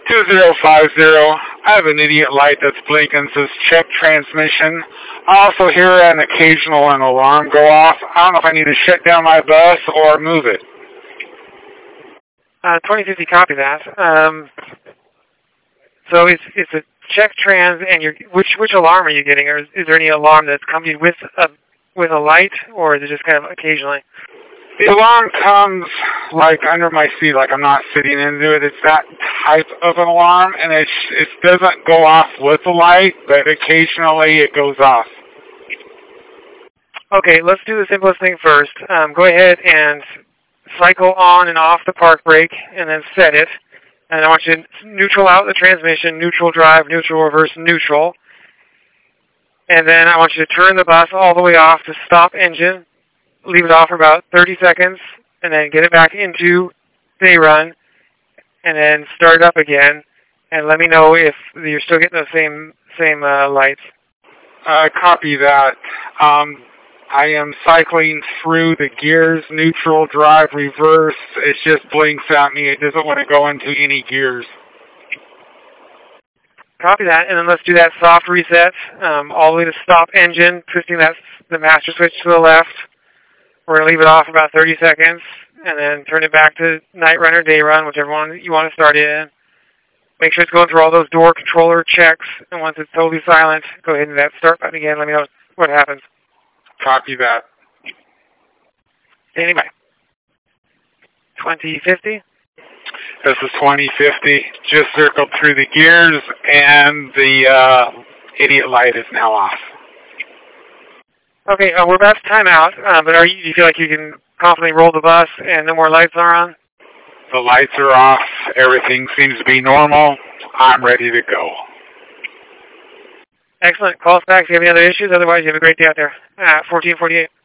2050. I have an idiot light that's blinking, says check transmission. I also hear an occasional alarm go off. I don't know if I need to shut down my bus or move it. 2050, copy that. So it's a check trans, and which alarm are you getting? Or is there any alarm that's coming with a light, or is it just kind of occasionally? The alarm comes like under my seat, like I'm not sitting into it. It's that type of an alarm, and it doesn't go off with the light, but occasionally it goes off. Okay, let's do the simplest thing first. Go ahead and cycle on and off the park brake, and then set it. And I want you to neutral out the transmission, neutral drive, neutral reverse, neutral. And then I want you to turn the bus all the way off to stop engine. Leave it off for about 30 seconds, and then get it back into day run, and then start it up again, and let me know if you're still getting the same lights. Copy that. I am cycling through the gears, neutral, drive, reverse. It just blinks at me. It doesn't want to go into any gears. Copy that, and then let's do that soft reset all the way to stop engine, twisting the master switch to the left. We're going to leave it off for about 30 seconds, and then turn it back to night run or day run, whichever one you want to start it in. Make sure it's going through all those door controller checks, and once it's totally silent, go ahead and hit that start button again. Let me know what happens. Copy that. Standing by. 2050. This is 2050. Just circled through the gears, and the idiot light is now off. Okay, we're about to time out, but do you feel like you can confidently roll the bus and no more lights are on? The lights are off. Everything seems to be normal. I'm ready to go. Excellent. Call us back if you have any other issues. Otherwise, you have a great day out there. 1448.